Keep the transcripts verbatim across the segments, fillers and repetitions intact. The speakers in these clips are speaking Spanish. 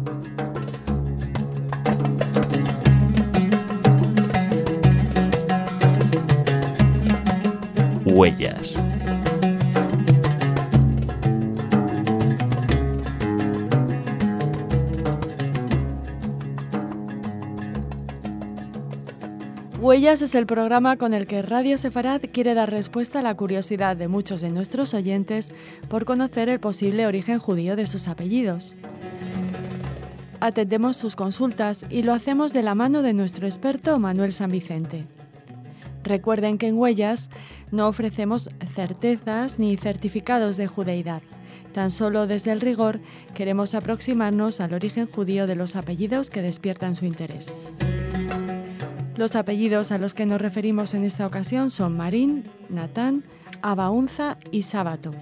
Huellas. Huellas es el programa con el que Radio Sefarad quiere dar respuesta a la curiosidad de muchos de nuestros oyentes por conocer el posible origen judío de sus apellidos. Atendemos sus consultas y lo hacemos de la mano de nuestro experto Manuel San Vicente. Recuerden que en Huellas no ofrecemos certezas ni certificados de judeidad. Tan solo desde el rigor queremos aproximarnos al origen judío de los apellidos que despiertan su interés. Los apellidos a los que nos referimos en esta ocasión son Marín, Natán, Abaunza y Sábato.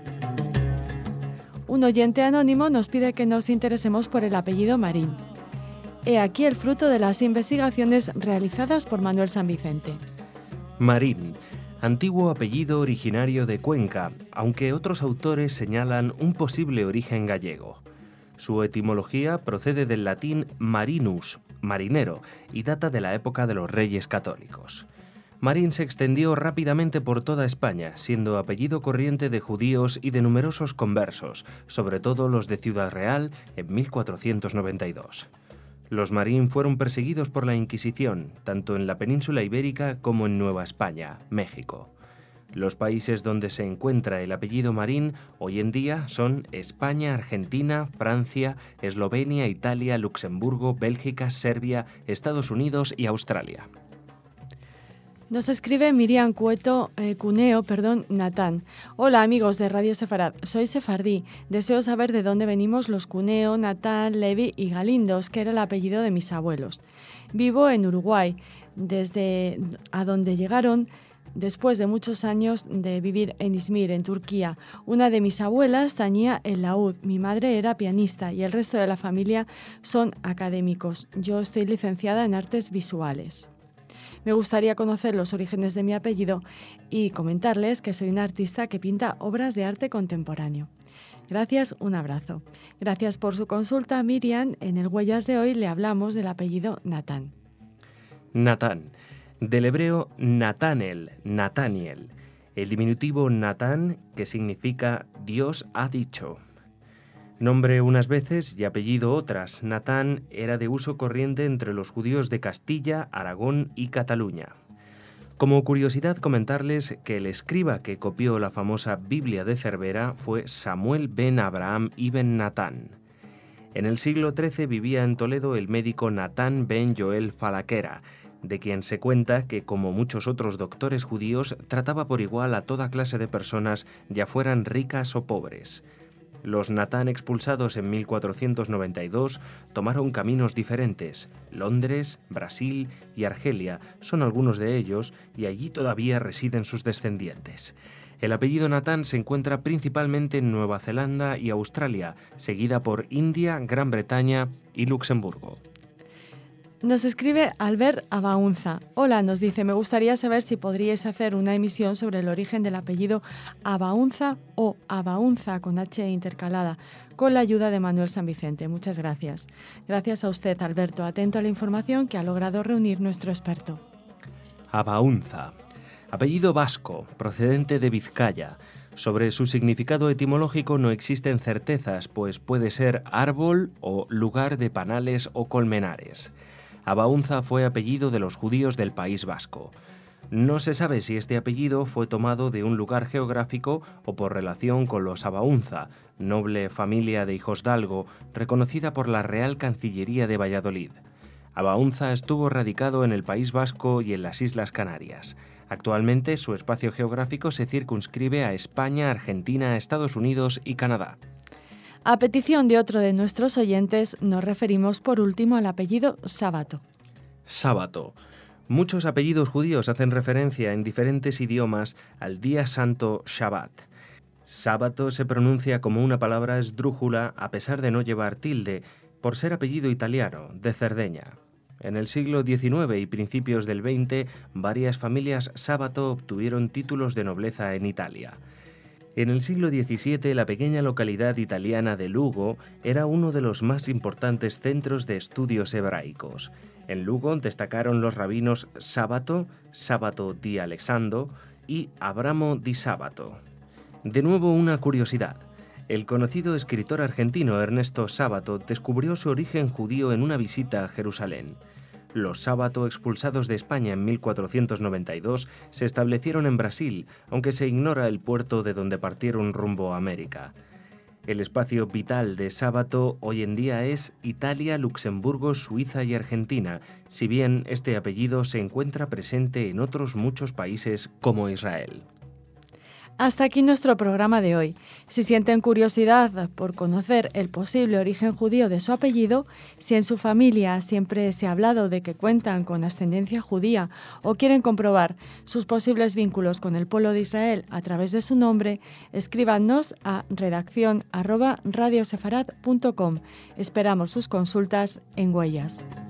Un oyente anónimo nos pide que nos interesemos por el apellido Marín. He aquí el fruto de las investigaciones realizadas por Manuel San Vicente. Marín, antiguo apellido originario de Cuenca, aunque otros autores señalan un posible origen gallego. Su etimología procede del latín marinus, marinero, y data de la época de los Reyes Católicos. Marín se extendió rápidamente por toda España, siendo apellido corriente de judíos y de numerosos conversos, sobre todo los de Ciudad Real en mil cuatrocientos noventa y dos. Los Marín fueron perseguidos por la Inquisición, tanto en la península ibérica como en Nueva España, México. Los países donde se encuentra el apellido Marín hoy en día son España, Argentina, Francia, Eslovenia, Italia, Luxemburgo, Bélgica, Serbia, Estados Unidos y Australia. Nos escribe Miriam Cueto, eh, Cuneo, perdón, Natán. Hola amigos de Radio Sefarad, soy sefardí. Deseo saber de dónde venimos los Cuneo, Natán, Levi y Galindos, que era el apellido de mis abuelos. Vivo en Uruguay, desde a donde llegaron después de muchos años de vivir en Izmir, en Turquía. Una de mis abuelas tañía el laúd, mi madre era pianista y el resto de la familia son académicos. Yo estoy licenciada en artes visuales. Me gustaría conocer los orígenes de mi apellido y comentarles que soy una artista que pinta obras de arte contemporáneo. Gracias, un abrazo. Gracias por su consulta, Miriam. En el Huellas de hoy le hablamos del apellido Natán. Natán, del hebreo Natanel, Nataniel, el diminutivo Natán, que significa Dios ha dicho. Nombre unas veces y apellido otras, Natán era de uso corriente entre los judíos de Castilla, Aragón y Cataluña. Como curiosidad comentarles que el escriba que copió la famosa Biblia de Cervera fue Samuel ben Abraham ibn Natán. En el siglo trece vivía en Toledo el médico Natán ben Joel Falaquera, de quien se cuenta que, como muchos otros doctores judíos, trataba por igual a toda clase de personas, ya fueran ricas o pobres. Los Natán expulsados en mil cuatrocientos noventa y dos tomaron caminos diferentes. Londres, Brasil y Argelia son algunos de ellos y allí todavía residen sus descendientes. El apellido Natán se encuentra principalmente en Nueva Zelanda y Australia, seguida por India, Gran Bretaña y Luxemburgo. Nos escribe Albert Abaunza. Hola, nos dice, me gustaría saber si podríais hacer una emisión sobre el origen del apellido Abaunza o Abaunza con H intercalada, con la ayuda de Manuel San Vicente. Muchas gracias. Gracias a usted, Alberto. Atento a la información que ha logrado reunir nuestro experto. Abaunza, apellido vasco, procedente de Vizcaya. Sobre su significado etimológico no existen certezas, pues puede ser árbol o lugar de panales o colmenares. Abaunza fue apellido de los judíos del País Vasco. No se sabe si este apellido fue tomado de un lugar geográfico o por relación con los Abaunza, noble familia de hijosdalgo, reconocida por la Real Cancillería de Valladolid. Abaunza estuvo radicado en el País Vasco y en las Islas Canarias. Actualmente su espacio geográfico se circunscribe a España, Argentina, Estados Unidos y Canadá. A petición de otro de nuestros oyentes, nos referimos por último al apellido Sábato. Sábato. Muchos apellidos judíos hacen referencia en diferentes idiomas al día santo Shabbat. Sábato se pronuncia como una palabra esdrújula a pesar de no llevar tilde, por ser apellido italiano, de Cerdeña. En el siglo diecinueve y principios del veinte, varias familias Sábato obtuvieron títulos de nobleza en Italia. En el siglo diecisiete, la pequeña localidad italiana de Lugo era uno de los más importantes centros de estudios hebraicos. En Lugo destacaron los rabinos Sábato, Sábato di Alessandro y Abramo di Sábato. De nuevo, una curiosidad. El conocido escritor argentino Ernesto Sábato descubrió su origen judío en una visita a Jerusalén. Los Sábato, expulsados de España en mil cuatrocientos noventa y dos, se establecieron en Brasil, aunque se ignora el puerto de donde partieron rumbo a América. El espacio vital de Sábato hoy en día es Italia, Luxemburgo, Suiza y Argentina, si bien este apellido se encuentra presente en otros muchos países como Israel. Hasta aquí nuestro programa de hoy. Si sienten curiosidad por conocer el posible origen judío de su apellido, si en su familia siempre se ha hablado de que cuentan con ascendencia judía o quieren comprobar sus posibles vínculos con el pueblo de Israel a través de su nombre, escríbanos a redacción arroba radiosefarad punto com. Esperamos sus consultas en Huellas.